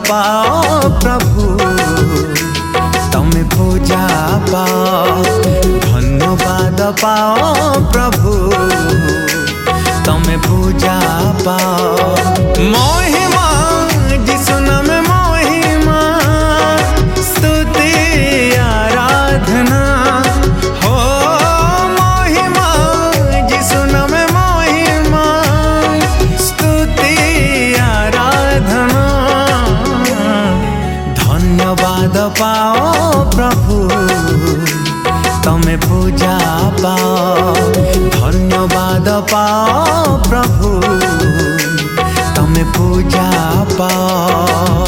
पाओ प्रभु तमे पूजा पाओ, धन्यवाद पाओ प्रभु तमे पूजा पाओ। महिमा जिसु नाम महिमा, स्तुति आराधना हो। महिमा जिसु नाम महिमा, स्तुति आराधना। धन्यवाद पाओ प्रभु तमे पूजा पाओ, धन्यवाद पाओ प्रभु तमे पूजा पाओ।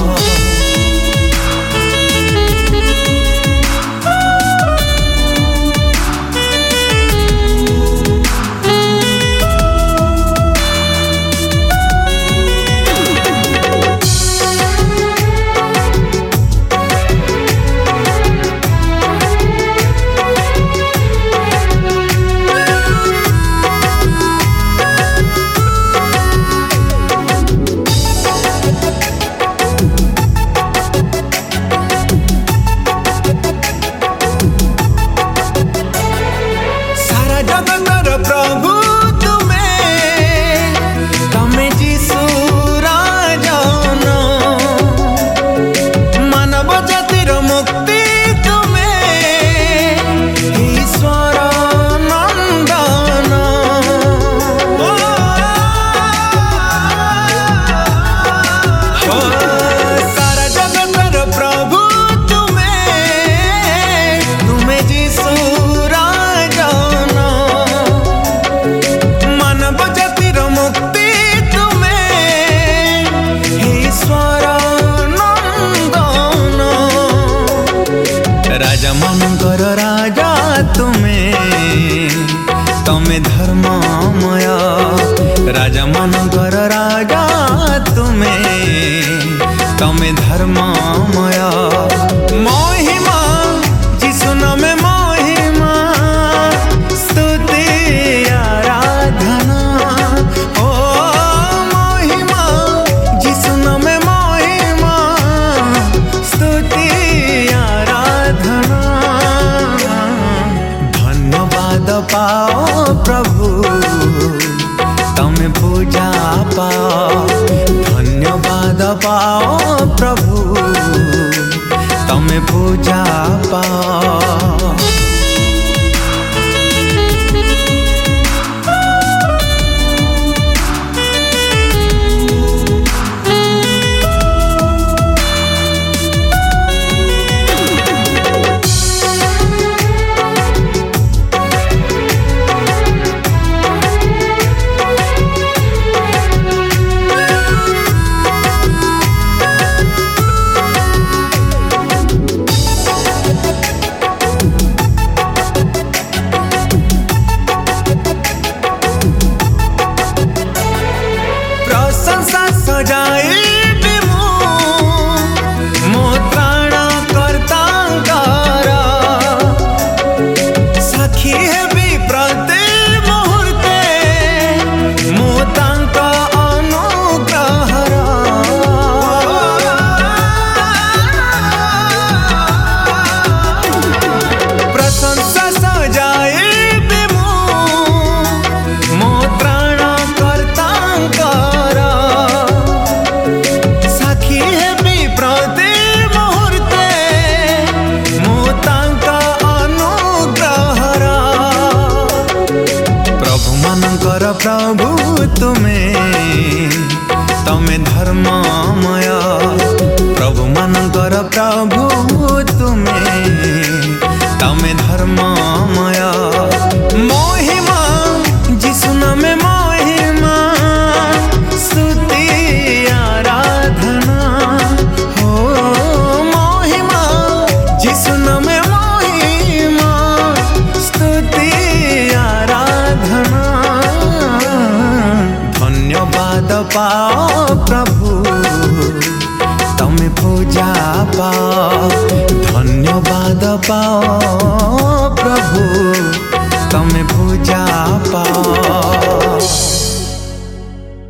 प्रभु तमे जीसु राजन, मानव जातिर मुक्ति तुमे ईश्वर नंदन। सारा जगतर प्रभु तुमे जीसु राजा मानकर राजा तमे धर्ममय, राजा मानकर राजा तमे धर्ममय। महिमा जिसु नाम महिमा, स्तुति आराधना ओ। महिमा जिसु नाम महिमा, स्तुति आराधना। धन्यवाद पाओ प्रभु तमे पूजा पाओ, धन्यवाद पाओ प्रभु तमे पूजा पाओ। प्रशंसा सजाइबी मो त्राण कर्तांकर, साक्षी हेबी प्रति मुहूर्ते मो तांक अनुग्रहर। प्रशंसा सजाइबी मो त्राण कर्तांकर, साक्षी हेबी प्रति मुहूर्ते मो तांक अनुग्रहर। प्रभु मानकर प्रभु तमे धर्ममय, प्रभु मानकर प्रभु तमे धर्ममय। महिमा जिसु नाम महिमा, स्तुति आराधना हो। महिमा जिसु नाम महिमा, स्तुति आराधना। धन्यवाद पाओ प्रभु तमे पूजा पाओ, धन्यवाद पाओ